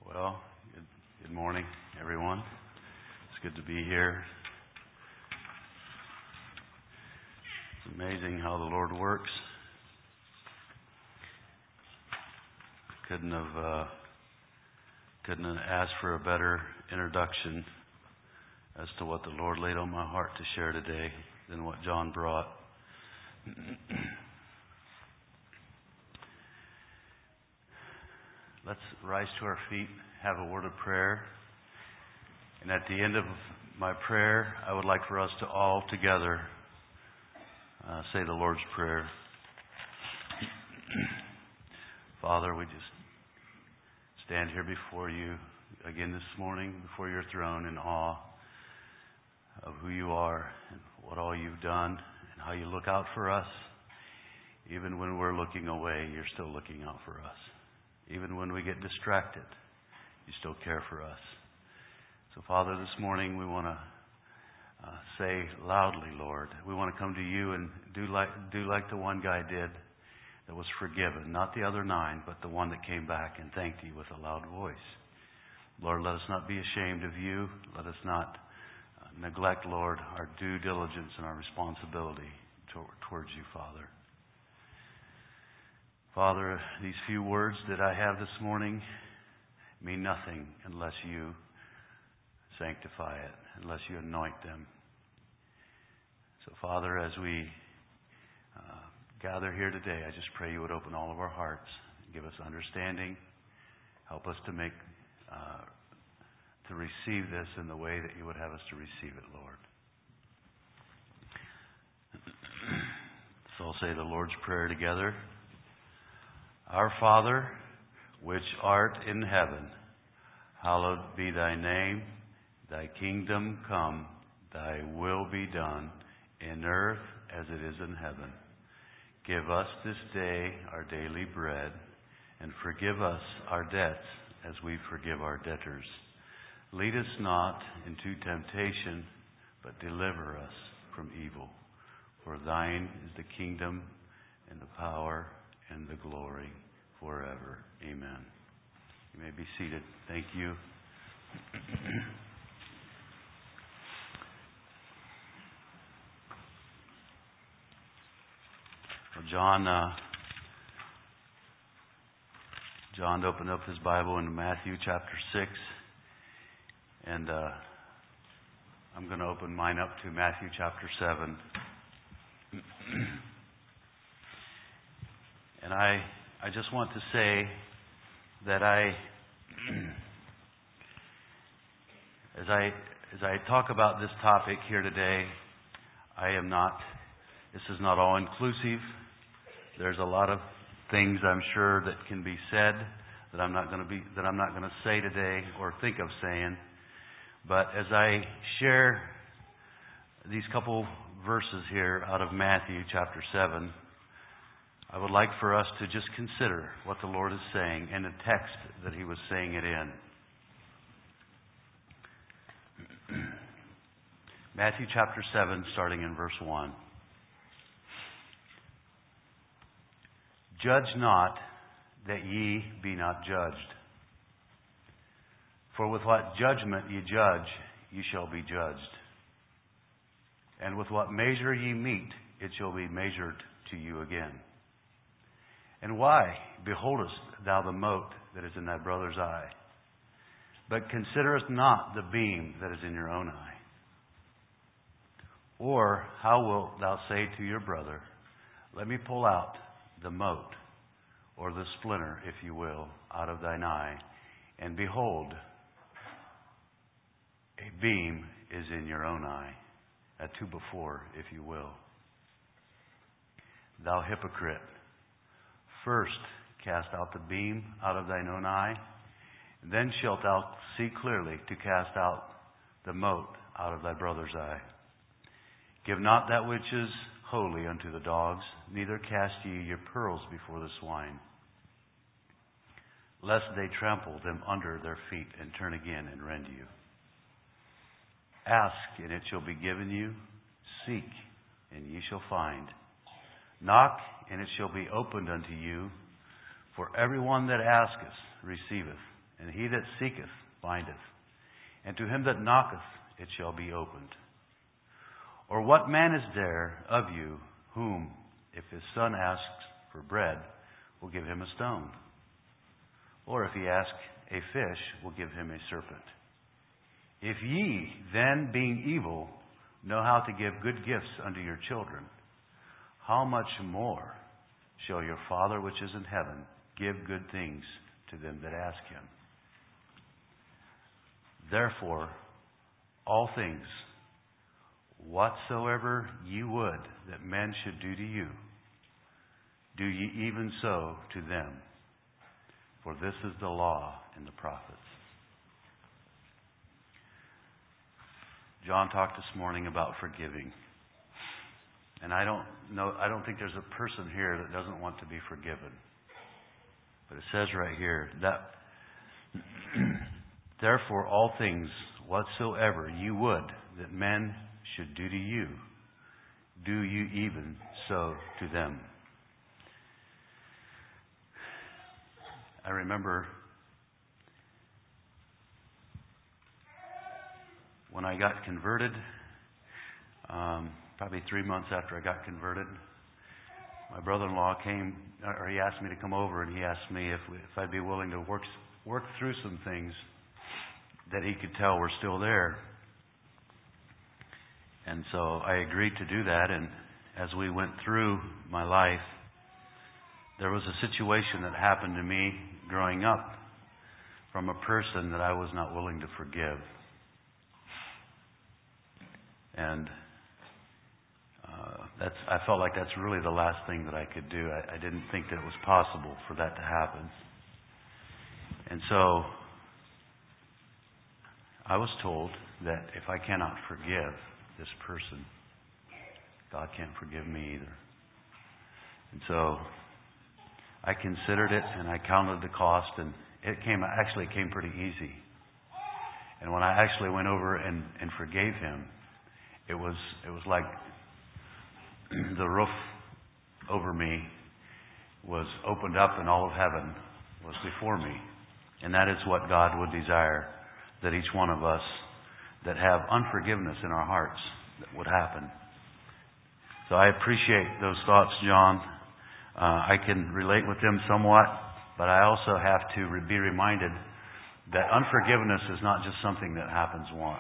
Well, good morning, everyone. It's good to be here. It's amazing how the Lord works. Couldn't have asked for a better introduction as to what the Lord laid on my heart to share today than what John brought. Let's rise to our feet, have a word of prayer. And at the end of my prayer, I would like for us to all together say the Lord's Prayer. Father, we just stand here before you again this morning, before your throne, in awe of who you are and what all you've done and how you look out for us. Even when we're looking away, you're still looking out for us. Even when we get distracted, you still care for us. So, Father, this morning we want to say loudly, Lord, we want to come to you and do like the one guy did that was forgiven. Not the other 9, but the one that came back and thanked you with a loud voice. Lord, let us not be ashamed of you. Let us not neglect, Lord, our due diligence and our responsibility towards you, Father. Father, these few words that I have this morning mean nothing unless you sanctify it, unless you anoint them. So, Father, as we gather here today, I just pray you would open all of our hearts, give us understanding, help us to receive this in the way that you would have us to receive it, Lord. So I'll say the Lord's Prayer together. Our Father, which art in heaven, hallowed be thy name. Thy kingdom come, thy will be done, in earth as it is in heaven. Give us this day our daily bread, and forgive us our debts as we forgive our debtors. Lead us not into temptation, but deliver us from evil. For thine is the kingdom and the power and the glory forever. Amen. You may be seated. Thank you. Well, John opened up his Bible in Matthew chapter 6, and I'm going to open mine up to Matthew chapter 7. And I just want to say that as I talk about this topic here today, this is not all inclusive. There's a lot of things I'm sure that can be said that I'm not going to say today or think of saying. But as I share these couple verses here out of Matthew chapter 7, I would like for us to just consider what the Lord is saying and the text that He was saying it in. Matthew chapter 7, starting in verse 1. Judge not, that ye be not judged. For with what judgment ye judge, ye shall be judged. And with what measure ye mete, it shall be measured to you again. And why beholdest thou the mote that is in thy brother's eye, but considerest not the beam that is in your own eye? Or how wilt thou say to your brother, let me pull out the mote, or the splinter, if you will, out of thine eye, and behold, a beam is in your own eye, a 2 before, if you will. Thou hypocrite, first cast out the beam out of thine own eye, and then shalt thou see clearly to cast out the mote out of thy brother's eye. Give not that which is holy unto the dogs, neither cast ye your pearls before the swine, lest they trample them under their feet and turn again and rend you. Ask, and it shall be given you. Seek, and ye shall find. Knock, and it shall be opened unto you. For everyone that asketh receiveth, and he that seeketh findeth, and to him that knocketh it shall be opened. Or what man is there of you whom, if his son asks for bread, will give him a stone? Or if he ask a fish, will give him a serpent? If ye then, being evil, know how to give good gifts unto your children, how much more shall your Father which is in heaven give good things to them that ask him? Therefore, all things, whatsoever ye would that men should do to you, do ye even so to them. For this is the law and the prophets. John talked this morning about forgiving. And I don't think there's a person here that doesn't want to be forgiven. But it says right here that therefore all things whatsoever you would that men should do to you, do you even so to them. I remember when I got converted, probably 3 months after I got converted, my brother-in-law came, or he asked me to come over, and he asked me if I'd be willing to work through some things that he could tell were still there. And so I agreed to do that, and as we went through my life, there was a situation that happened to me growing up from a person that I was not willing to forgive. And I felt like that's really the last thing that I could do. I didn't think that it was possible for that to happen. And so I was told that if I cannot forgive this person, God can't forgive me either. And so I considered it, and I counted the cost, and it came pretty easy. And when I actually went over and forgave him, it was like the roof over me was opened up and all of heaven was before me. And that is what God would desire, that each one of us that have unforgiveness in our hearts that would happen. So I appreciate those thoughts, John. I can relate with them somewhat, but I also have to be reminded that unforgiveness is not just something that happens once.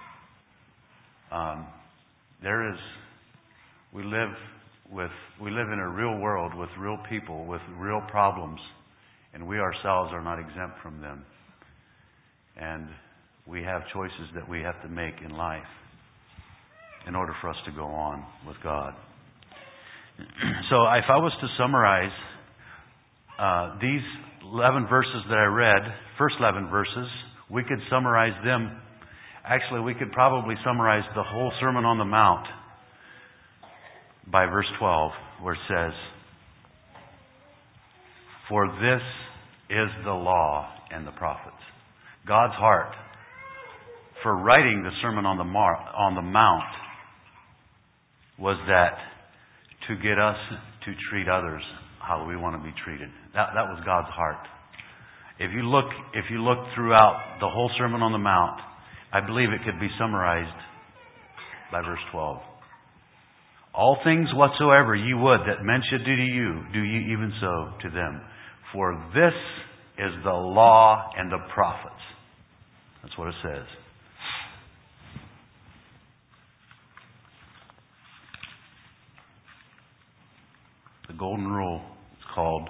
We live in a real world with real people, with real problems, and we ourselves are not exempt from them. And we have choices that we have to make in life in order for us to go on with God. So if I was to summarize these 11 verses that I read, first 11 verses, we could summarize them. Actually, we could probably summarize the whole Sermon on the Mount by verse 12, where it says, "For this is the law and the prophets." God's heart for writing the Sermon on the Mount was that to get us to treat others how we want to be treated. That was God's heart. If you look throughout the whole Sermon on the Mount, I believe it could be summarized by verse 12. All things whatsoever ye would that men should do to you, do ye even so to them. For this is the law and the prophets. That's what it says. The golden rule is called.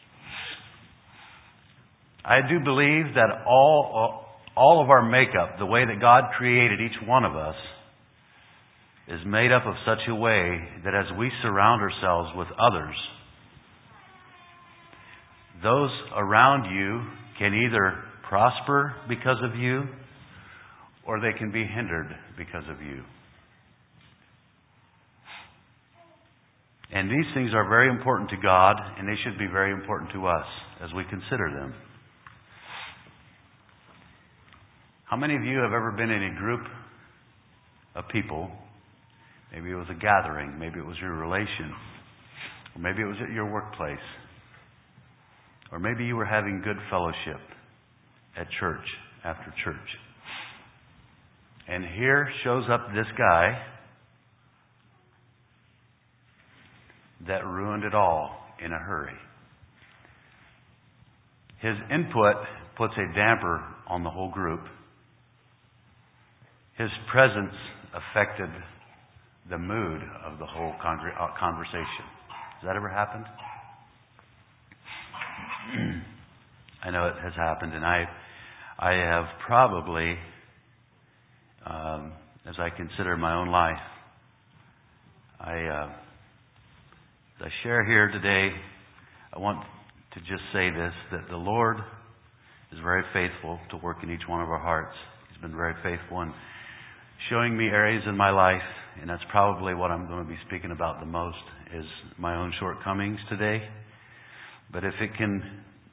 I do believe that all of our makeup, the way that God created each one of us, is made up of such a way that as we surround ourselves with others, those around you can either prosper because of you or they can be hindered because of you. And these things are very important to God, and they should be very important to us as we consider them. How many of you have ever been in a group of people? Maybe it was a gathering. Maybe it was your relation. Or maybe it was at your workplace. Or maybe you were having good fellowship. at church after church. And here shows up this guy that ruined it all in a hurry. His input puts a damper on the whole group. His presence affected the mood of the whole conversation. Has that ever happened? I know it has happened, and I have probably, as I consider my own life, as I share here today, I want to just say this, that the Lord is very faithful to work in each one of our hearts. He's been very faithful in showing me areas in my life, and that's probably what I'm going to be speaking about the most, is my own shortcomings today. But if it can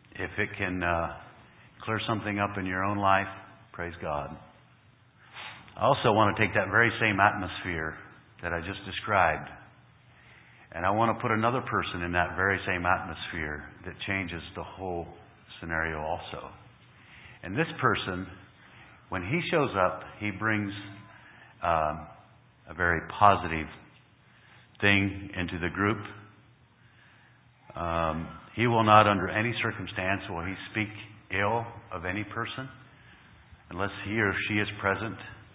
clear something up in your own life, praise God. I also want to take that very same atmosphere that I just described, and I want to put another person in that very same atmosphere that changes the whole scenario also. And this person, when he shows up, he brings a very positive thing into the group. He will not, under any circumstance, will he speak ill of any person unless he or she is present.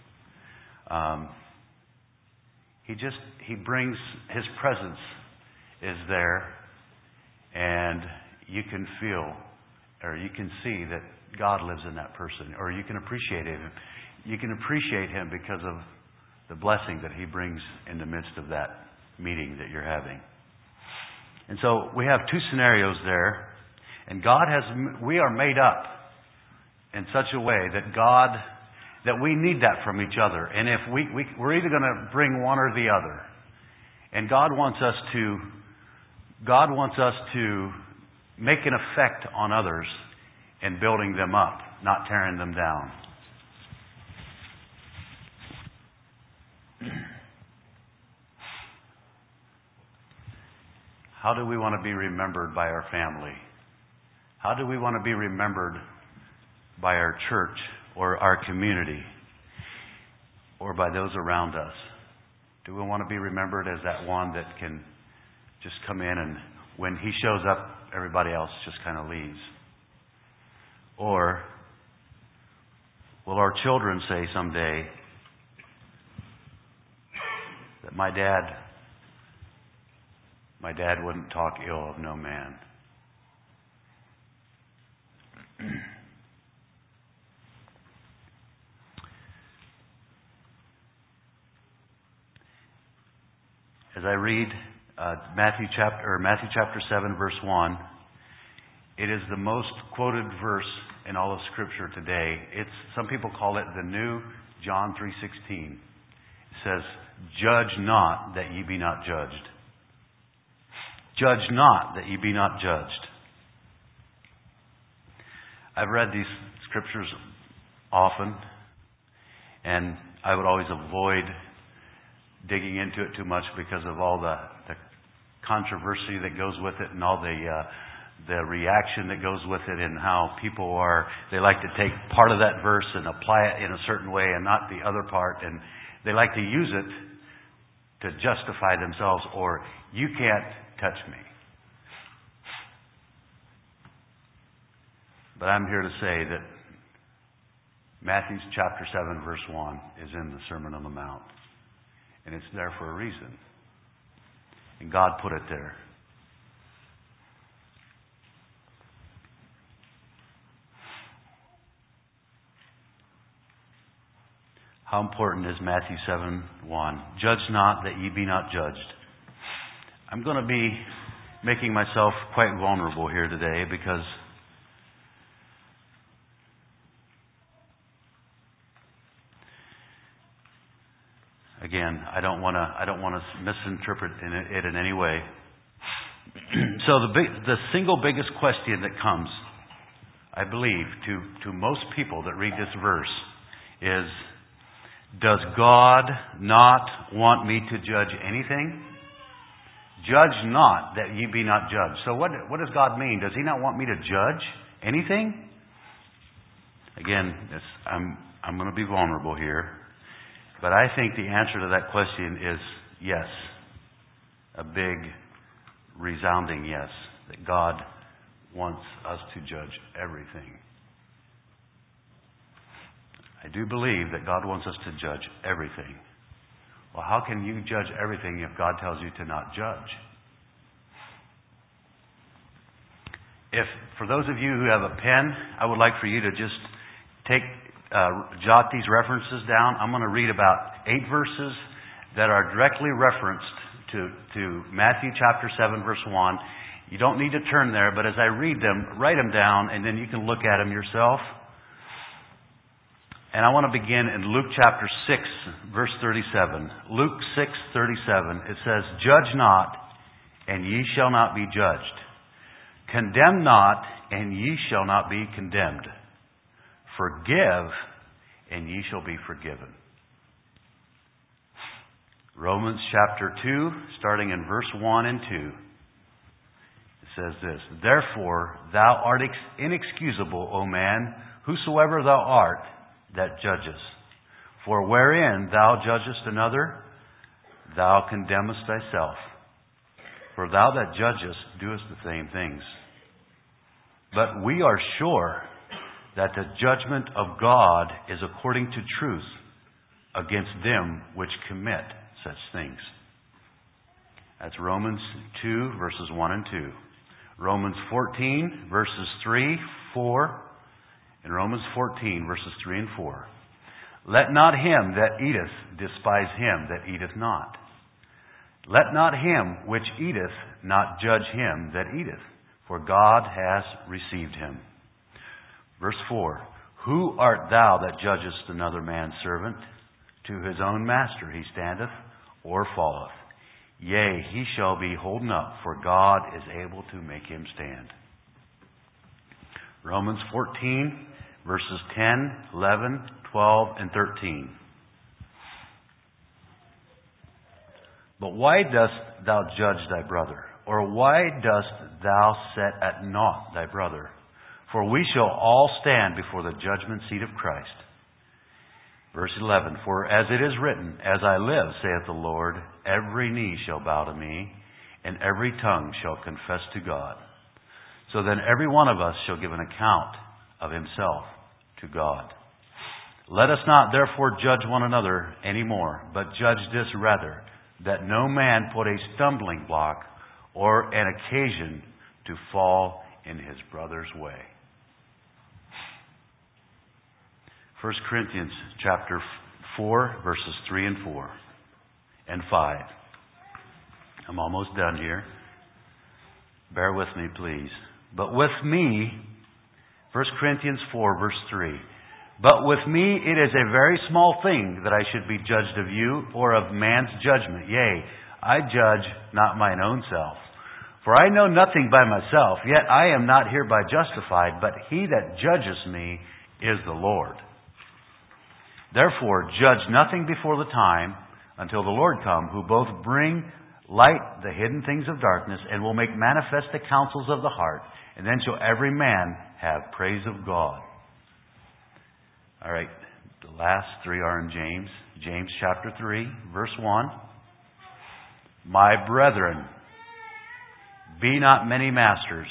He brings, his presence is there, and you can feel, or you can see that God lives in that person, or you can appreciate him. You can appreciate him because of the blessing that he brings in the midst of that meeting that you're having. And so we have two scenarios there, and we are made up in such a way that we need that from each other. And if we're either going to bring one or the other. And God wants us to make an effect on others in building them up, not tearing them down. How do we want to be remembered by our family? How do we want to be remembered by our church or our community or by those around us? Do we want to be remembered as that one that can just come in and when he shows up, everybody else just kind of leaves? Or will our children say someday that my dad wouldn't talk ill of no man? As I read Matthew chapter 7, verse 1, it is the most quoted verse in all of Scripture today. Some people call it the new John 3:16. It says, "Judge not that ye be not judged." Judge not that ye be not judged. I've read these scriptures often, and I would always avoid digging into it too much because of all the controversy that goes with it and all the reaction that goes with it, and how people they like to take part of that verse and apply it in a certain way and not the other part, and they like to use it to justify themselves, or you can't touch me. But I'm here to say that Matthew chapter 7 verse 1 is in the Sermon on the Mount. And it's there for a reason. And God put it there. How important is Matthew 7:1? Judge not that ye be not judged. I'm going to be making myself quite vulnerable here today because again, I don't want to misinterpret it in any way. So the single biggest question that comes, I believe, to most people that read this verse is, does God not want me to judge anything? Judge not that ye be not judged. So what does God mean? Does He not want me to judge anything? Again, I'm going to be vulnerable here, but I think the answer to that question is yes. A big, resounding yes, that God wants us to judge everything. I do believe that God wants us to judge everything. Well, how can you judge everything if God tells you to not judge? If, for those of you who have a pen, I would like for you to just jot these references down. I'm going to read about 8 verses that are directly referenced to Matthew chapter 7, verse 1. You don't need to turn there, but as I read them, write them down, and then you can look at them yourself. And I want to begin in Luke chapter 6, verse 37. Luke 6:37. It says, "Judge not, and ye shall not be judged. Condemn not, and ye shall not be condemned. Forgive, and ye shall be forgiven." Romans chapter 2, starting in verse 1 and 2. It says this, "Therefore thou art inexcusable, O man, whosoever thou art, that judgest. For wherein thou judgest another, thou condemnest thyself. For thou that judgest doest the same things. But we are sure that the judgment of God is according to truth against them which commit such things." That's Romans 2, verses 1 and 2. Romans 14, verses 3, 4. In Romans 14, verses 3 and 4. "Let not him that eateth despise him that eateth not. Let not him which eateth not judge him that eateth, for God has received him." Verse 4. "Who art thou that judgest another man's servant? To his own master he standeth or falleth. Yea, he shall be holden up, for God is able to make him stand." Romans 14, verses 10, 11, 12, and 13. "But why dost thou judge thy brother? Or why dost thou set at naught thy brother? For we shall all stand before the judgment seat of Christ." Verse 11, "For as it is written, As I live, saith the Lord, every knee shall bow to me, and every tongue shall confess to God. So then every one of us shall give an account of himself to God. Let us not therefore judge one another any more, but judge this rather, that no man put a stumbling block or an occasion to fall in his brother's way." 1 Corinthians chapter 4, verses 3 and 4 and 5. I'm almost done here. Bear with me, please. "But with me," 1 Corinthians 4, verse 3. "But with me it is a very small thing that I should be judged of you, or of man's judgment. Yea, I judge not mine own self. For I know nothing by myself, yet I am not hereby justified, but he that judges me is the Lord. Therefore judge nothing before the time, until the Lord come, who both bring light the hidden things of darkness, and will make manifest the counsels of the heart. And then shall every man have praise of God." All right, the last 3 are in James. James chapter 3, verse 1. "My brethren, be not many masters.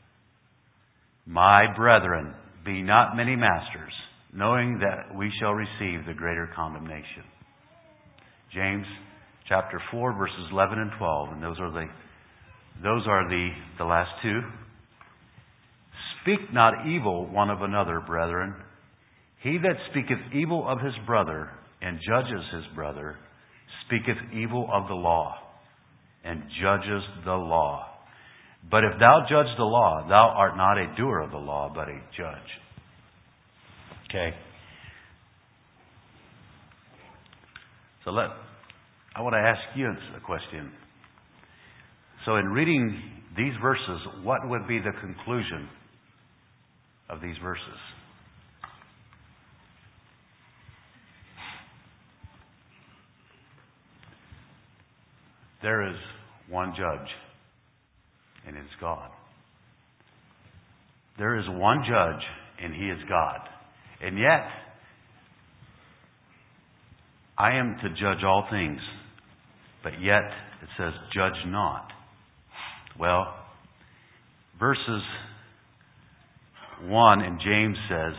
My brethren, be not many masters, knowing that we shall receive the greater condemnation." James chapter 4, verses 11 and 12. And those are the last 2. "Speak not evil one of another, brethren. He that speaketh evil of his brother and judges his brother speaketh evil of the law and judges the law. But if thou judge the law, thou art not a doer of the law, but a judge." Okay. So I want to ask you a question. So in reading these verses, what would be the conclusion of these verses? There is one judge, and it's God. There is one judge, and He is God. And yet, I am to judge all things. But yet, it says, judge not. Well, verses 1 in James says,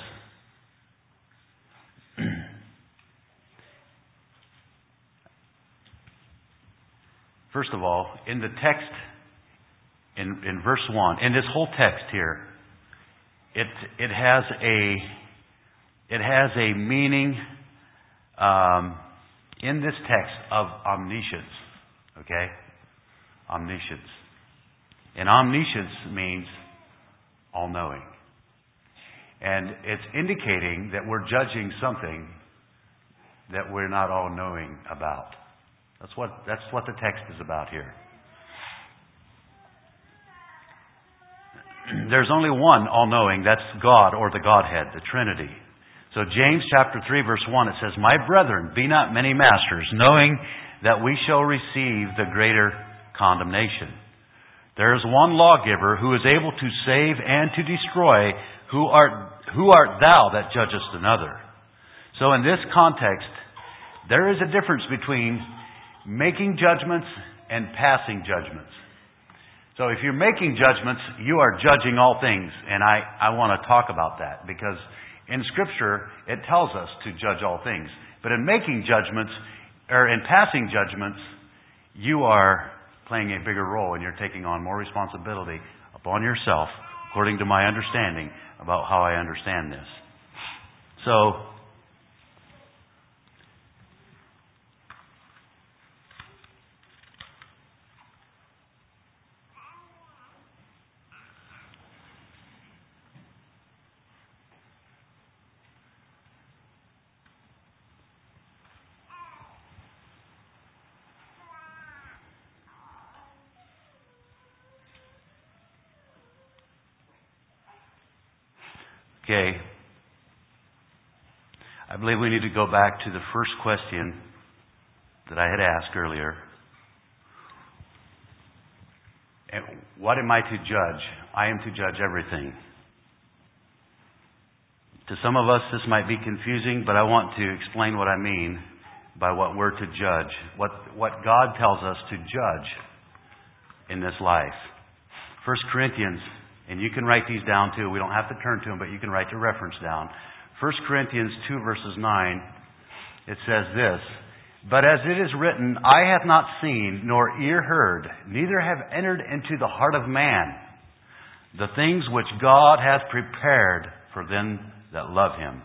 first of all, in the text, in verse 1, in this whole text here, it has a meaning in this text of omniscience. Okay? Omniscience. And omniscience means all-knowing. And it's indicating that we're judging something that we're not all-knowing about. That's what the text is about here. There's only one all-knowing, that's God or the Godhead, the Trinity. So James chapter 3 verse 1, it says, "My brethren, be not many masters, knowing that we shall receive the greater condemnation. There is one lawgiver who is able to save and to destroy. Who art thou that judgest another?" So in this context, there is a difference between making judgments and passing judgments. So if you're making judgments, you are judging all things. And I want to talk about that because in Scripture, it tells us to judge all things. But in making judgments, or in passing judgments, you are playing a bigger role and you're taking on more responsibility upon yourself, according to my understanding about how I understand this. So, okay, I believe we need to go back to the first question that I had asked earlier. And what am I to judge? I am to judge everything. To some of us, this might be confusing, but I want to explain what I mean by what we're to judge, what God tells us to judge in this life. 1 Corinthians, and you can write these down too. We don't have to turn to them, but you can write the reference down. 1 Corinthians 2 verses 9, it says this, "But as it is written, eye hath not seen, nor ear heard, neither have entered into the heart of man the things which God hath prepared for them that love Him.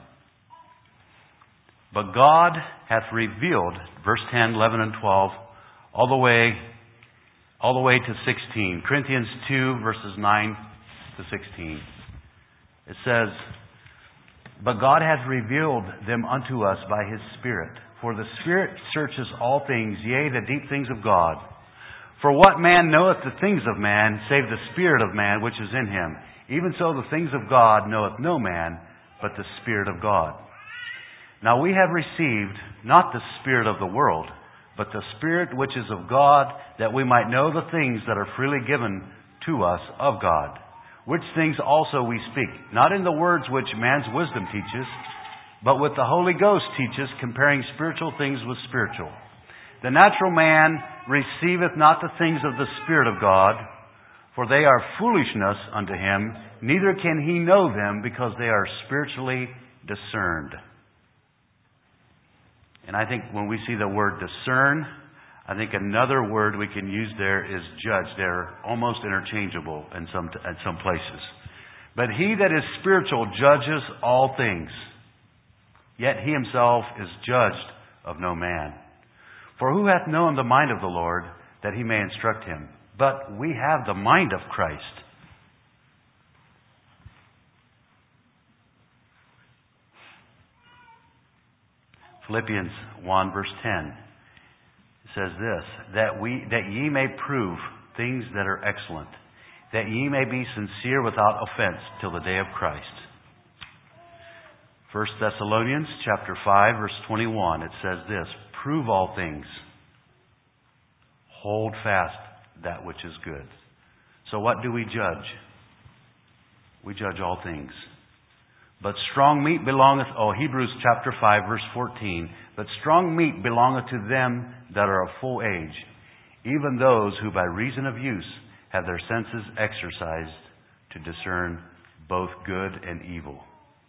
But God hath revealed," verse 10, 11, and 12, all the way to 16. Corinthians 2 verses 9 to 16. It says, "But God hath revealed them unto us by His Spirit. For the Spirit searches all things, yea, the deep things of God. For what man knoweth the things of man, save the Spirit of man which is in him? Even so the things of God knoweth no man, but the Spirit of God. Now we have received not the spirit of the world, but the Spirit which is of God, that we might know the things that are freely given to us of God. Which things also we speak, not in the words which man's wisdom teaches, but with the Holy Ghost teaches, comparing spiritual things with spiritual. The natural man receiveth not the things of the Spirit of God, for they are foolishness unto him, neither can he know them, because they are spiritually discerned." And I think when we see the word discern, I think another word we can use there is judge. They're almost interchangeable in some places. "But he that is spiritual judges all things, yet he himself is judged of no man. For who hath known the mind of the Lord, that he may instruct him? But we have the mind of Christ." Philippians 1 verse 10 says this, that ye may prove things that are excellent, that ye may be sincere without offense till the day of Christ. 1 Thessalonians chapter 5 verse 21, it says this, "Prove all things, hold fast that which is good." So what do we judge? We judge all things. But strong meat belongeth, Hebrews chapter 5, verse 14. But strong meat belongeth to them that are of full age, even those who by reason of use have their senses exercised to discern both good and evil.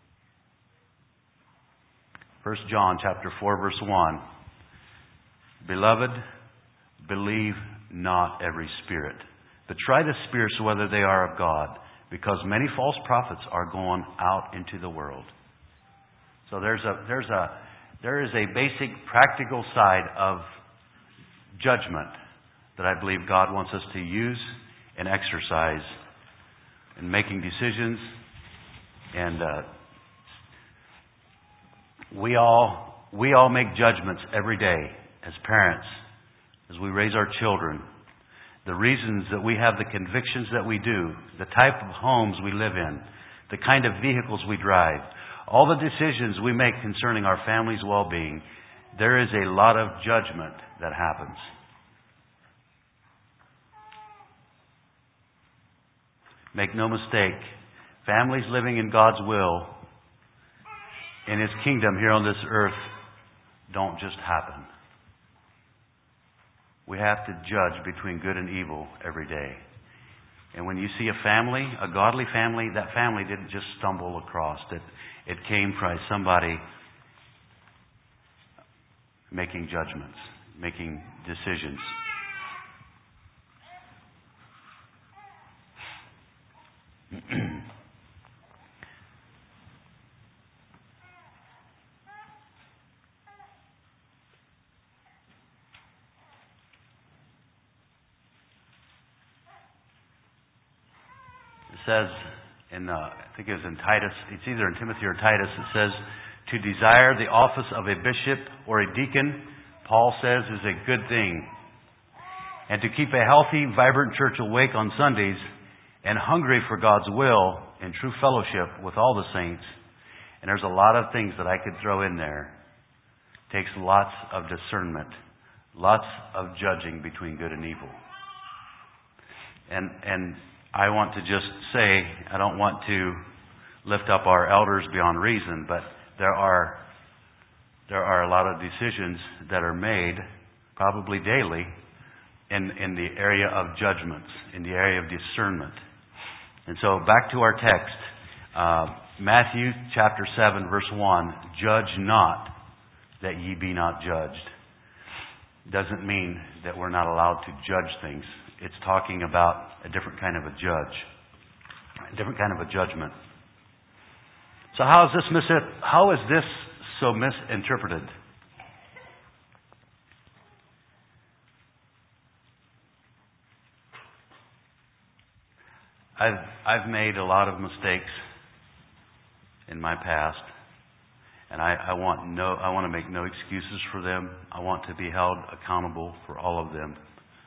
1 John chapter 4, verse 1. Beloved, believe not every spirit, but try the spirits whether they are of God, because many false prophets are going out into the world. So there is a basic practical side of judgment that I believe God wants us to use and exercise in making decisions. And we all make judgments every day as parents, as we raise our children. The reasons that we have the convictions that we do, the type of homes we live in, the kind of vehicles we drive, all the decisions we make concerning our family's well-being, there is a lot of judgment that happens. Make no mistake, families living in God's will, in His kingdom here on this earth, don't just happen. We have to judge between good and evil every day. And when you see a family, a godly family, that family didn't just stumble across it. It came from somebody making judgments, making decisions. It says I think it was in Titus, it's either in Timothy or Titus, it says, to desire the office of a bishop or a deacon, Paul says, is a good thing. And to keep a healthy, vibrant church awake on Sundays and hungry for God's will and true fellowship with all the saints. And there's a lot of things that I could throw in there. It takes lots of discernment, lots of judging between good and evil. And I want to just say, I don't want to lift up our elders beyond reason, but there are a lot of decisions that are made, probably daily, in the area of judgments, in the area of discernment. And so back to our text, Matthew chapter 7, verse 1, judge not that ye be not judged. Doesn't mean that we're not allowed to judge things. It's talking about a different kind of a judge, a different kind of a judgment. So how is this so misinterpreted? I've made a lot of mistakes in my past, and I want to make no excuses for them. I want to be held accountable for all of them.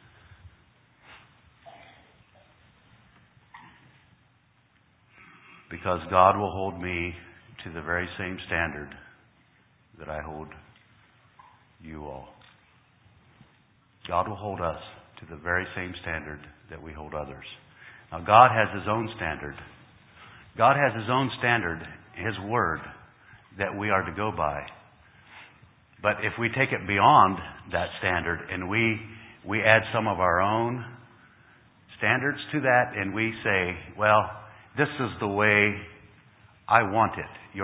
Because God will hold me to the very same standard that I hold you all. God will hold us to the very same standard that we hold others. Now, God has His own standard. God has His own standard, His Word, that we are to go by. But if we take it beyond that standard and we add some of our own standards to that and we say, well, this is the way I want it. You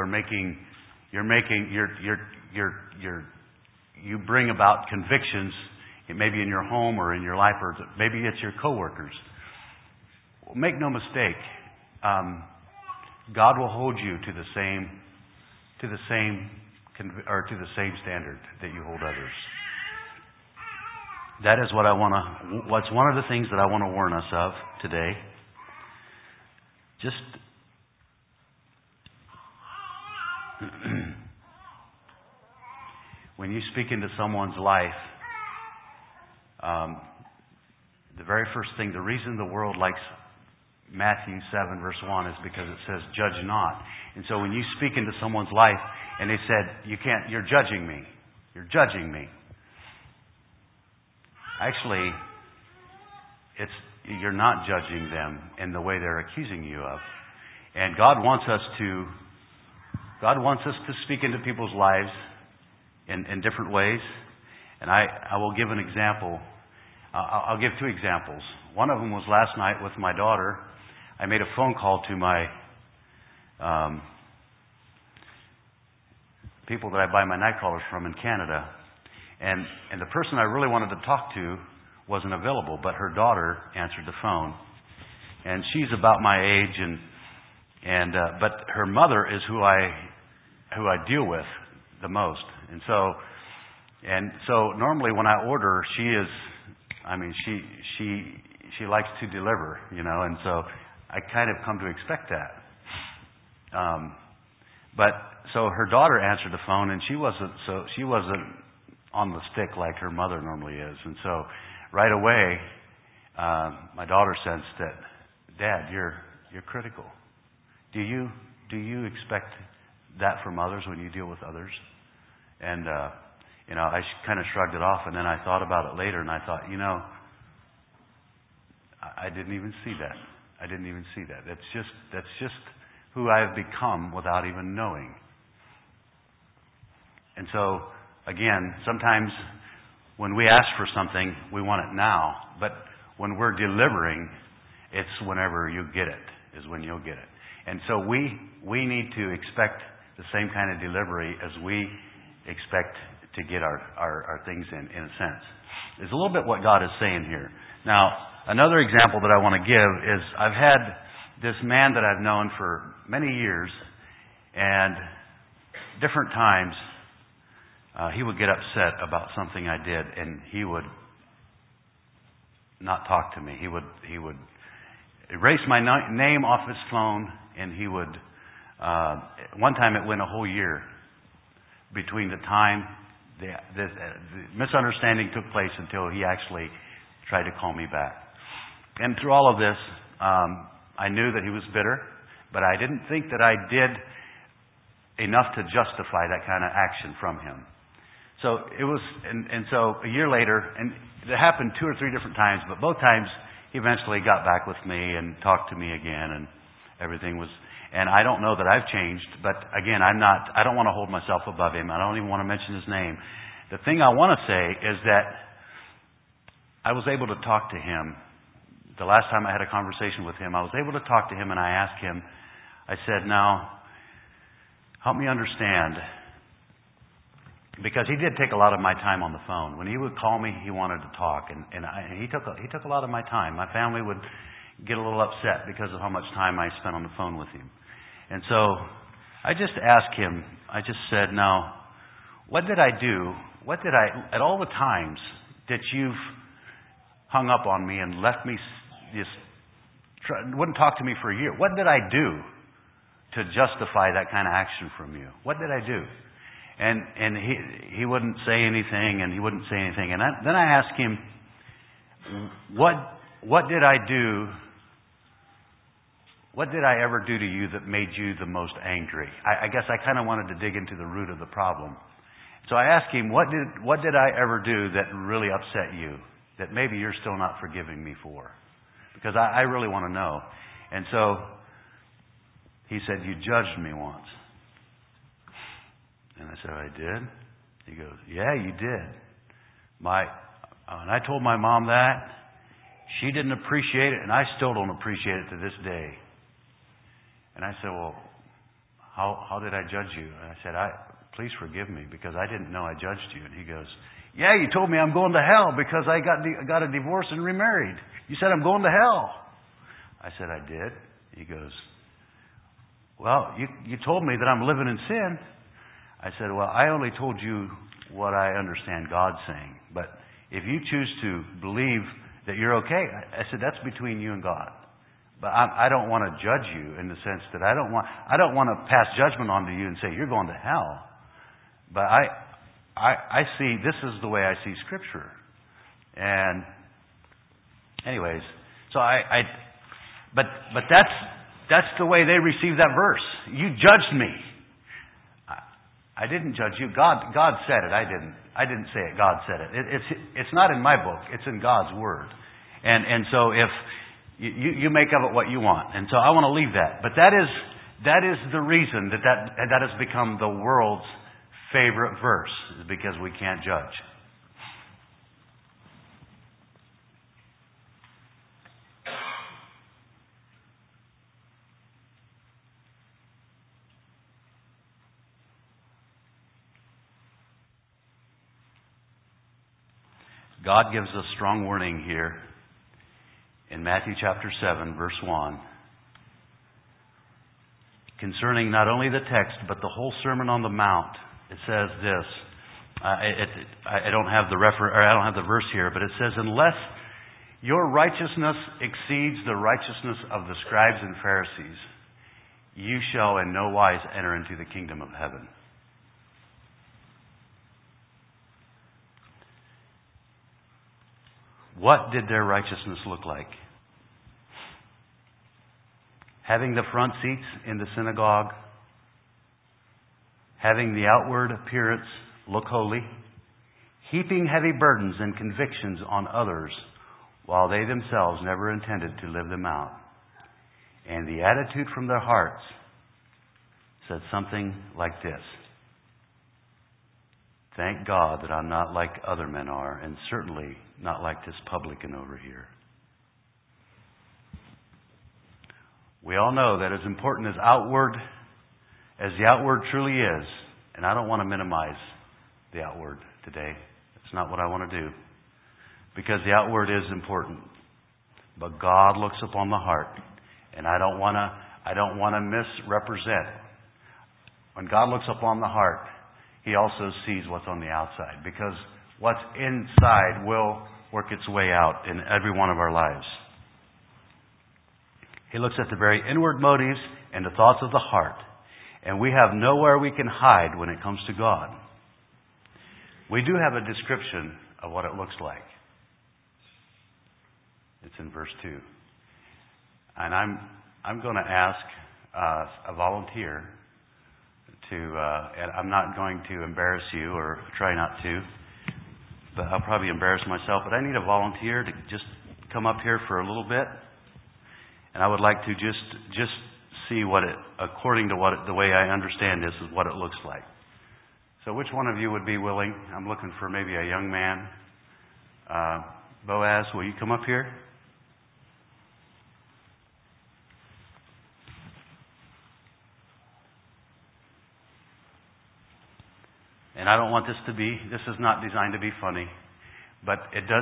bring about convictions, maybe in your home or in your life, or maybe it's your coworkers. Make no mistake, God will hold you to the same standard that you hold others. That is what's one of the things that I want to warn us of today. Just when you speak into someone's life, the very first thing, the reason the world likes Matthew 7 verse 1 is because it says, judge not. And so when you speak into someone's life and they said, you're judging me. You're judging me. Actually, you're not judging them in the way they're accusing you of. And God wants us to God wants us to speak into people's lives in different ways. And I will give an example. I'll give 2 examples. One of them was last night with my daughter. I made a phone call to my people that I buy my night crawlers from in Canada. And the person I really wanted to talk to wasn't available, but her daughter answered the phone. And she's about my age, but her mother is who I deal with the most. And so normally when I order, she likes to deliver, and so I kind of come to expect that. But so her daughter answered the phone, and she wasn't on the stick like her mother normally is. And so right away, my daughter sensed that, Dad, you're critical. Do you expect that from others when you deal with others? And I kind of shrugged it off, and then I thought about it later, and I thought, I didn't even see that. That's just who I have become without even knowing. And so, again, sometimes when we ask for something, we want it now. But when we're delivering, it's whenever you get it, is when you'll get it. And so we need to expect the same kind of delivery as we expect to get our things in a sense. It's a little bit what God is saying here. Now, another example that I want to give is I've had this man that I've known for many years, and different times he would get upset about something I did, and he would not talk to me. He would erase my name off his phone, and he would. One time it went a whole year between the time the misunderstanding took place until he actually tried to call me back. And through all of this, I knew that he was bitter, but I didn't think that I did enough to justify that kind of action from him. So it was, and so a year later, and it happened 2 or 3 different times, but both times he eventually got back with me and talked to me again, and everything was. And I don't know that I've changed, but again, I don't want to hold myself above him. I don't even want to mention his name. The thing I want to say is that I was able to talk to him. The last time I had a conversation with him, I was able to talk to him, and I asked him, I said, now, help me understand, because he did take a lot of my time on the phone. When he would call me, he wanted to talk, and he took a lot of my time. My family would get a little upset because of how much time I spent on the phone with him. And so I just asked him, I just said, now, what did I do? At all the times that you've hung up on me and left me wouldn't talk to me for a year, what did I do to justify that kind of action from you? What did I do? And he wouldn't say anything, and he wouldn't say anything. And then I asked him, what did I do? What did I ever do to you that made you the most angry? I guess I kind of wanted to dig into the root of the problem. So I asked him, what did I ever do that really upset you, that maybe you're still not forgiving me for? Because I really want to know. And so he said, you judged me once. And I said, I did? He goes, yeah, you did. And I told my mom that. She didn't appreciate it, and I still don't appreciate it to this day. And I said, well, how did I judge you? And I said, please forgive me, because I didn't know I judged you. And he goes, yeah, you told me I'm going to hell because I got a divorce and remarried. You said I'm going to hell. I said, I did. He goes, well, you told me that I'm living in sin. I said, well, I only told you what I understand God's saying. But if you choose to believe that you're okay, I said, that's between you and God. But I don't want to judge you in the sense that I don't want to pass judgment onto you and say you're going to hell. But I see, this is the way I see Scripture. And anyways, so but that's the way they received that verse. You judged me. I didn't judge you. God said it. I didn't say it. God said it. It's not in my book. It's in God's Word. And so if you make of it what you want. And so I want to leave that. But that That is the reason that has become the world's favorite verse, is because we can't judge. God gives us strong warning here in Matthew chapter 7, verse 1, concerning not only the text, but the whole Sermon on the Mount. It says this. I don't have the verse here, but it says, "Unless your righteousness exceeds the righteousness of the scribes and Pharisees, you shall in no wise enter into the kingdom of heaven." What did their righteousness look like? Having the front seats in the synagogue, having the outward appearance look holy, heaping heavy burdens and convictions on others while they themselves never intended to live them out. And the attitude from their hearts said something like this: "Thank God that I'm not like other men are, and certainly not like this publican over here." We all know that as important as the outward truly is, and I don't want to minimize the outward today. That's not what I want to do. Because the outward is important. But God looks upon the heart. And I don't want to misrepresent. When God looks upon the heart, He also sees what's on the outside. Because what's inside will work its way out in every one of our lives. He looks at the very inward motives and the thoughts of the heart. And we have nowhere we can hide when it comes to God. We do have a description of what it looks like. It's in verse 2. And I'm going to ask a volunteer to, and I'm not going to embarrass you, or try not to, but I'll probably embarrass myself. But I need a volunteer to just come up here for a little bit. And I would like to just see what it, according to the way I understand this, is what it looks like. So which one of you would be willing? I'm looking for maybe a young man. Boaz, will you come up here? And I don't want this is not designed to be funny, but it does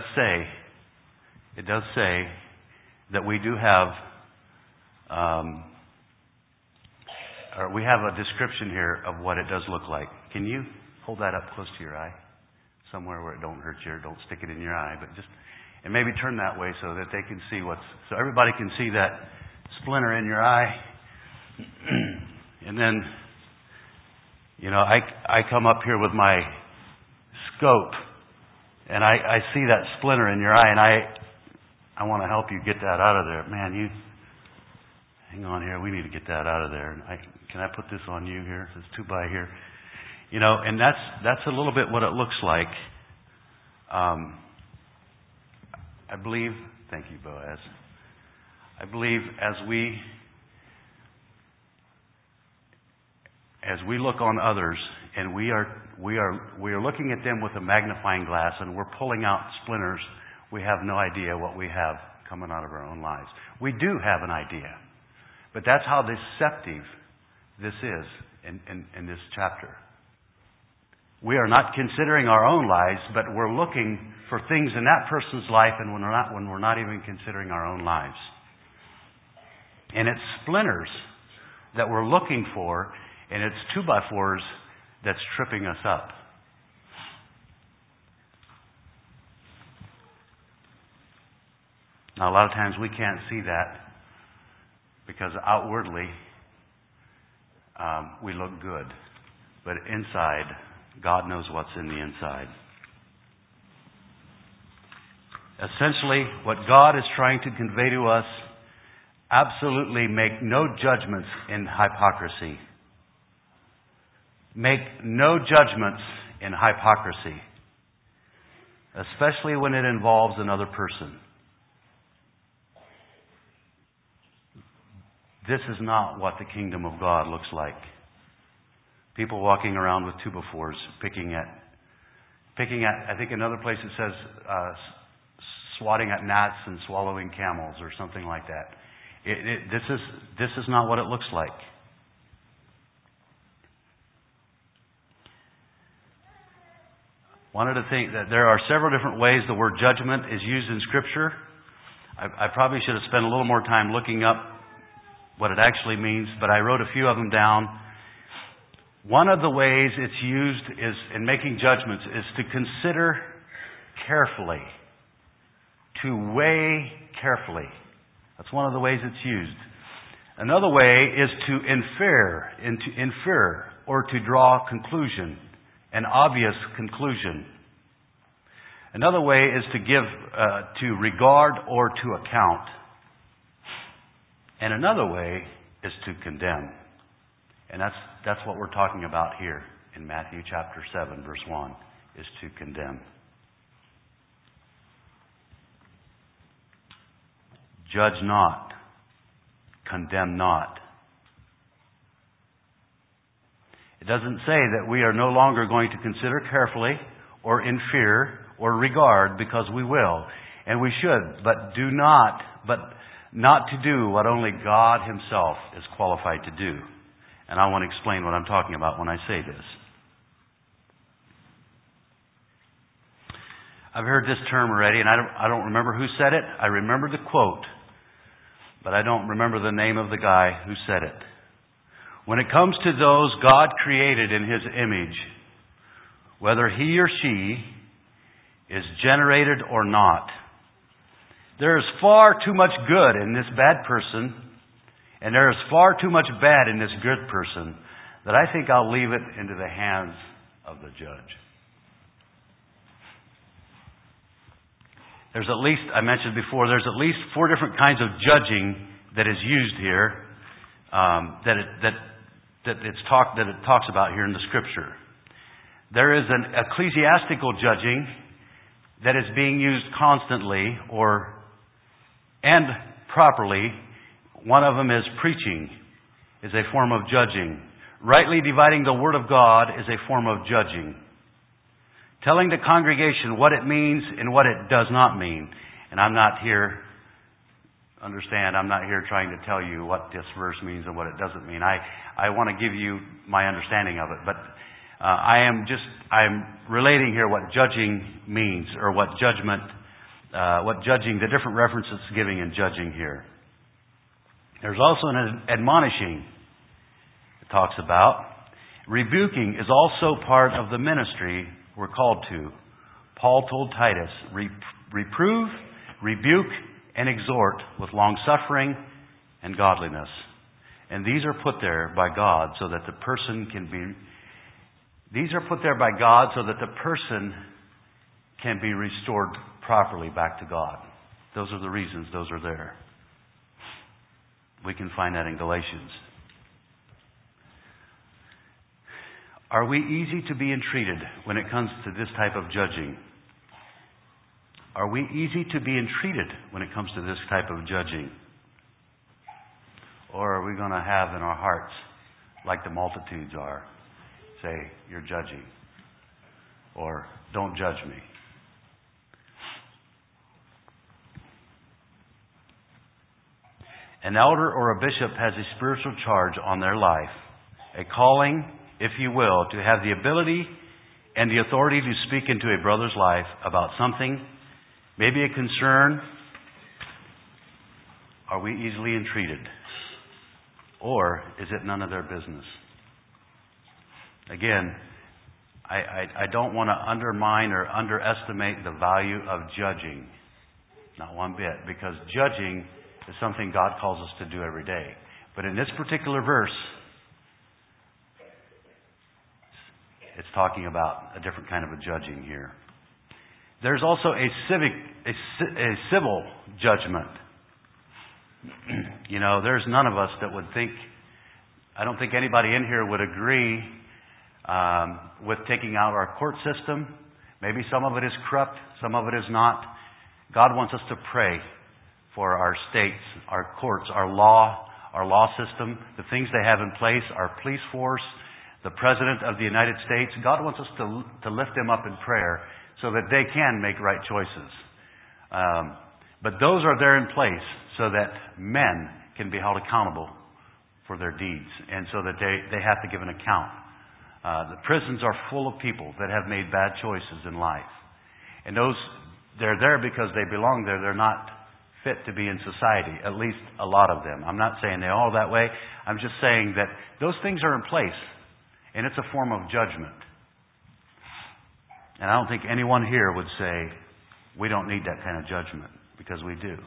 say that we do have, or we have a description here of what it does look like. Can you hold that up close to your eye? Somewhere where it don't hurt you, or don't stick it in your eye, but just, and maybe turn that way so that they can see so everybody can see that splinter in your eye. And then, I come up here with my scope, and I see that splinter in your eye, and I want to help you get that out of there. Man, hang on here. We need to get that out of there. Can I put this on you here? There's 2 by here. And that's a little bit what it looks like. I believe, thank you, Boaz. I believe as we look on others, and we are looking at them with a magnifying glass, and we're pulling out splinters, we have no idea what we have coming out of our own lives. We do have an idea, but that's how deceptive this is in this chapter. We are not considering our own lives, but we're looking for things in that person's life, and when we're not even considering our own lives. And it's splinters that we're looking for, and it's 2x4s that's tripping us up. Now, a lot of times we can't see that because outwardly we look good. But inside, God knows what's in the inside. Essentially, what God is trying to convey to us, absolutely make no judgments in hypocrisy. Make no judgments in hypocrisy, especially when it involves another person. This is not what the kingdom of God looks like. People walking around with 2x4s, picking at, I think another place it says, swatting at gnats and swallowing camels or something like that. This is not what it looks like. Wanted to think that there are several different ways the word judgment is used in Scripture. I probably should have spent a little more time looking up what it actually means, but I wrote a few of them down. One of the ways it's used is in making judgments is to consider carefully, to weigh carefully. That's one of the ways it's used. Another way is to infer or to draw conclusion, an obvious conclusion. Another way is to give, to regard or to account. And another way is to condemn. And that's what we're talking about here in Matthew chapter 7, verse 1, is to condemn. Judge not, condemn not. It doesn't say that we are no longer going to consider carefully or in fear or regard, because we will. And we should, but not to do what only God Himself is qualified to do. And I want to explain what I'm talking about when I say this. I've heard this term already, and I don't remember who said it. I remember the quote, but I don't remember the name of the guy who said it. When it comes to those God created in His image, whether he or she is generated or not, there is far too much good in this bad person, and there is far too much bad in this good person, that I think I'll leave it into the hands of the judge. There's at least, I mentioned before, there's at least 4 different kinds of judging that is used here, that it talks about here in the Scripture. There is an ecclesiastical judging that is being used constantly and properly. One of them is preaching, is a form of judging. Rightly dividing the Word of God is a form of judging. Telling the congregation what it means and what it does not mean. And I'm not here trying to tell you what this verse means and what it doesn't mean. I want to give you my understanding of it. But I'm relating here what judging means, or what judging, the different references it's giving in judging here. There's also an admonishing it talks about. Rebuking is also part of the ministry we're called to. Paul told Titus, reprove, rebuke, and exhort with long-suffering and godliness. And these are put there by God so that the person can be restored properly back to God. Those are the reasons those are there. We can find that in Galatians. Are we easy to be entreated when it comes to this type of judging? Are we easy to be entreated when it comes to this type of judging? Or are we going to have in our hearts, like the multitudes are, say, you're judging, or don't judge me? An elder or a bishop has a spiritual charge on their life, a calling, if you will, to have the ability and the authority to speak into a brother's life about something, maybe a concern. Are we easily entreated? Or is it none of their business? Again, I don't want to undermine or underestimate the value of judging. Not one bit. Because judging is something God calls us to do every day. But in this particular verse, it's talking about a different kind of a judging here. There's also a civil judgment. There's none of us that would think, I don't think anybody in here would agree with taking out our court system. Maybe some of it is corrupt, some of it is not. God wants us to pray for our states, our courts, our law, our law system, the things they have in place, our police force, the President of the United States. God wants us to lift them up in prayer so that they can make right choices. But those are there in place so that men can be held accountable for their deeds, and so that they have to give an account. The prisons are full of people that have made bad choices in life. And they're there because they belong there. They're not fit to be in society, at least a lot of them. I'm not saying they're all that way. I'm just saying that those things are in place, and it's a form of judgment. And I don't think anyone here would say, we don't need that kind of judgment, because we do.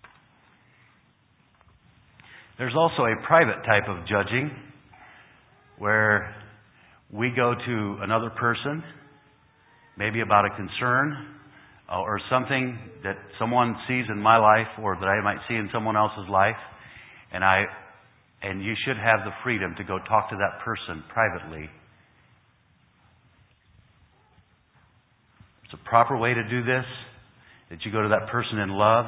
There's also a private type of judging where we go to another person, maybe about a concern or something that someone sees in my life or that I might see in someone else's life, and you should have the freedom to go talk to that person privately. It's a proper way to do this, that you go to that person in love,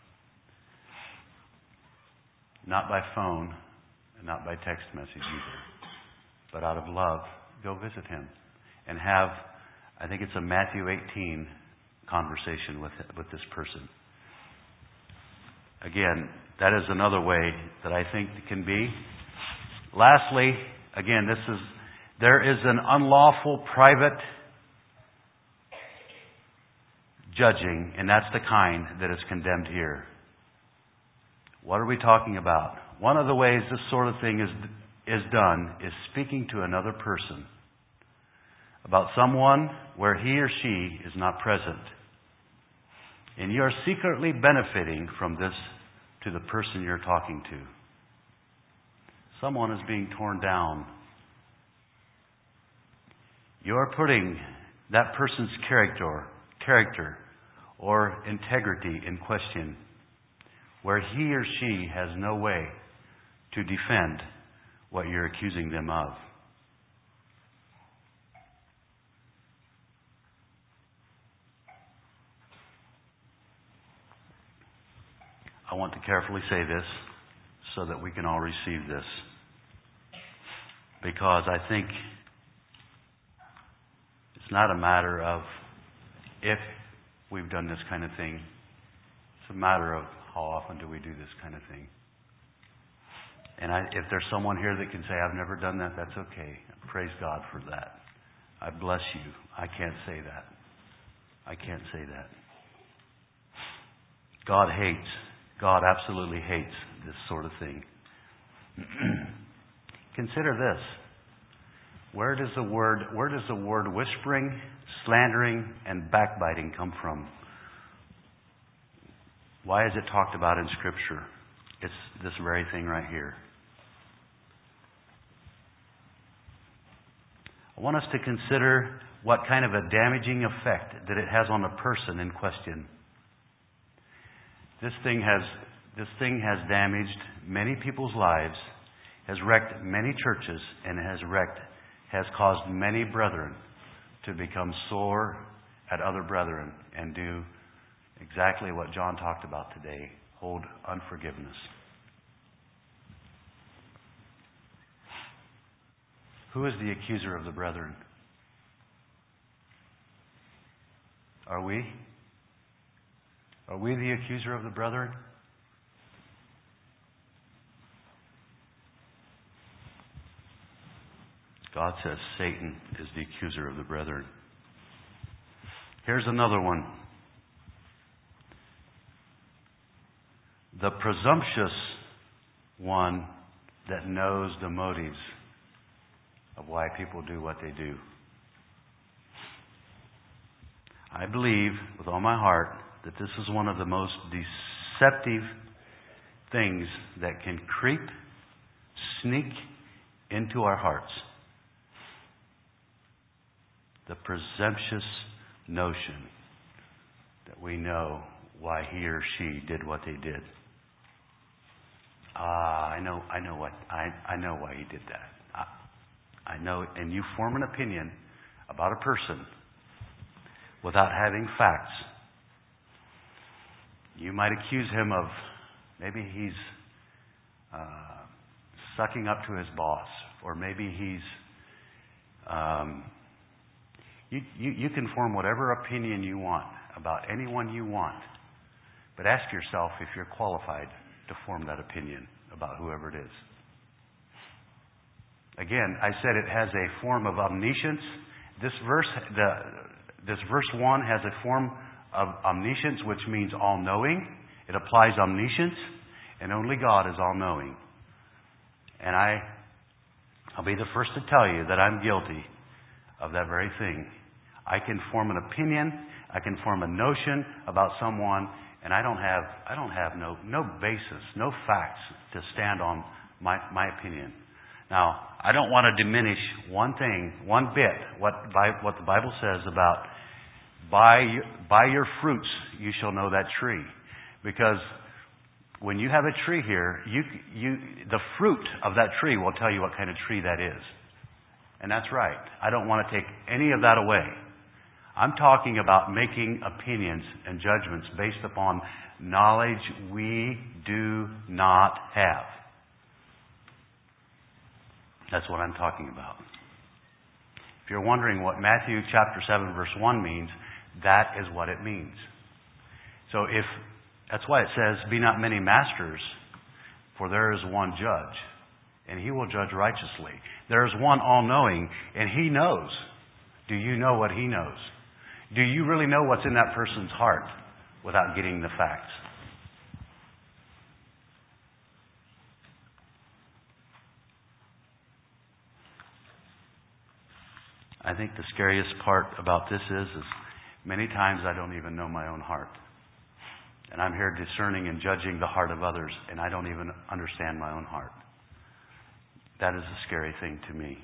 not by phone and not by text message either, but out of love, go visit him and have, I think it's a Matthew 18 conversation with this person. Again, that is another way that I think it can be. Lastly, again, there is an unlawful private judging, and that's the kind that is condemned here. What are we talking about? One of the ways this sort of thing is done is speaking to another person about someone where he or she is not present. And you are secretly benefiting from this to the person you're talking to. Someone is being torn down. You're putting that person's character or integrity in question, where he or she has no way to defend what you're accusing them of. I want to carefully say this so that we can all receive this, because I think it's not a matter of if we've done this kind of thing. It's a matter of how often do we do this kind of thing. And if there's someone here that can say, I've never done that, that's okay. Praise God for that. I bless you. I can't say that. I can't say that. God absolutely hates this sort of thing. Consider this. Where does the word whispering, slandering, and backbiting come from? Why is it talked about in Scripture? It's this very thing right here. I want us to consider what kind of a damaging effect that it has on the person in question. This thing has damaged many people's lives, has wrecked many churches, and has caused many brethren to become sore at other brethren and do exactly what John talked about today, hold unforgiveness. Who is the accuser of the brethren? Are we? Are we the accuser of the brethren? God says Satan is the accuser of the brethren. Here's another one. The presumptuous one that knows the motives of why people do what they do. I believe with all my heart that this is one of the most deceptive things that can sneak into our hearts. The presumptuous notion that we know why he or she did what they did. I know why he did that. I know, and you form an opinion about a person without having facts. You might accuse him of maybe he's sucking up to his boss, or maybe he's... You can form whatever opinion you want about anyone you want, but ask yourself if you're qualified to form that opinion about whoever it is. Again, I said it has a form of omniscience. This verse 1 has a form of omniscience, which means all-knowing. It applies omniscience, and only God is all-knowing. And I'll be the first to tell you that I'm guilty of that very thing. I can form an opinion, I can form a notion about someone, and I don't have no basis, no facts to stand on my opinion. Now, I don't want to diminish one thing, one bit, what the Bible says about by your fruits you shall know that tree. Because when you have a tree here, the fruit of that tree will tell you what kind of tree that is. And that's right. I don't want to take any of that away. I'm talking about making opinions and judgments based upon knowledge we do not have. That's what I'm talking about. If you're wondering what Matthew chapter 7 verse 1 means, that is what it means. So that's why it says, "Be not many masters, for there is one judge, and he will judge righteously. There is one all-knowing, and he knows." Do you know what he knows? Do you really know what's in that person's heart without getting the facts? I think the scariest part about this is many times I don't even know my own heart. And I'm here discerning and judging the heart of others, and I don't even understand my own heart. That is a scary thing to me.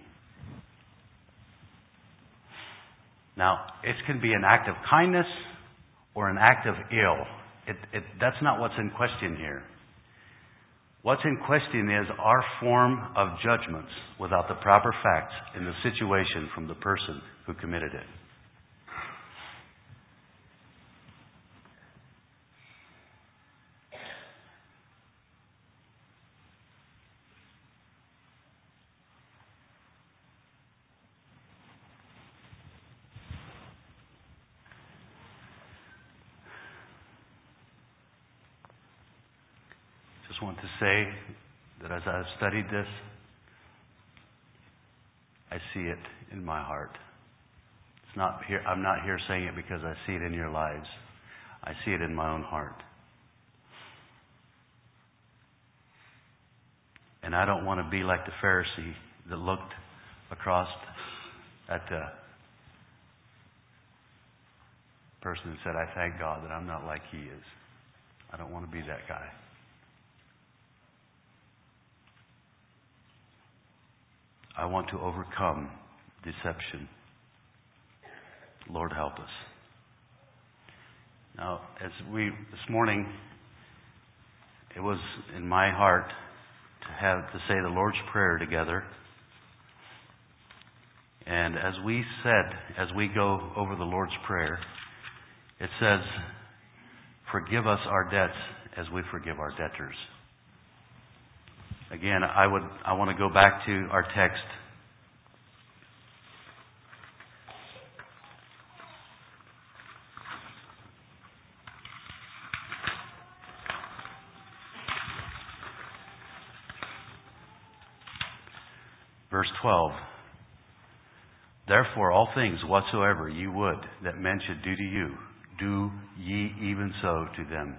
Now, it can be an act of kindness or an act of ill. That's not what's in question here. What's in question is our form of judgments without the proper facts in the situation from the person who committed it. Just want to say that as I've studied this, I see it in my heart. I'm not here saying it because I see it in your lives. I see it in my own heart. And I don't want to be like the Pharisee that looked across at the person and said, "I thank God that I'm not like he is." I don't want to be that guy. I want to overcome deception. Lord, help us. Now, this morning, it was in my heart to say the Lord's Prayer together. And as we go over the Lord's Prayer, it says, "Forgive us our debts as we forgive our debtors." Again, I want to go back to our text. Verse 12. "Therefore all things whatsoever ye would that men should do to you, do ye even so to them.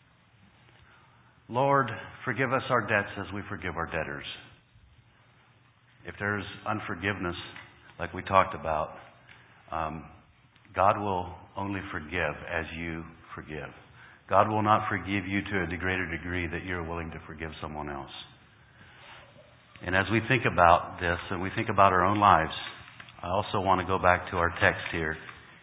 Lord, forgive us our debts as we forgive our debtors." If there's unforgiveness, like we talked about, God will only forgive as you forgive. God will not forgive you to a greater degree that you're willing to forgive someone else. And as we think about this and we think about our own lives, I also want to go back to our text here.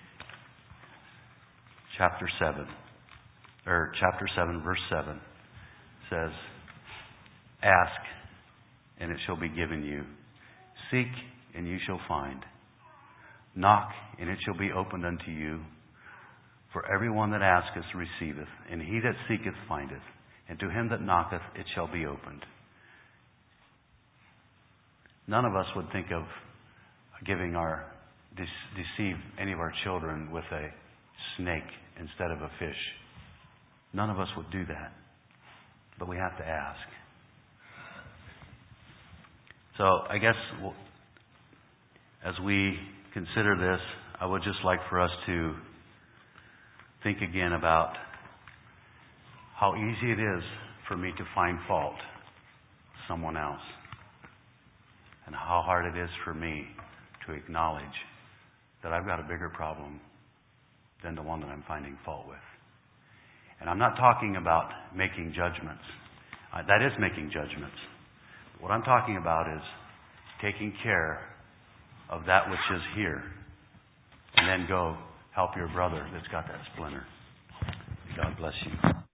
Chapter 7, verse 7 says, "Ask, and it shall be given you. Seek, and you shall find. Knock, and it shall be opened unto you. For everyone that asketh receiveth, and he that seeketh findeth, and to him that knocketh it shall be opened." None of us would think of deceive any of our children with a snake instead of a fish. None of us would do that. But we have to ask. So I guess as we consider this, I would just like for us to think again about how easy it is for me to find fault with someone else, and how hard it is for me to acknowledge that I've got a bigger problem than the one that I'm finding fault with. And I'm not talking about making judgments. That is making judgments. What I'm talking about is taking care of that which is here, and then go help your brother that's got that splinter. God bless you.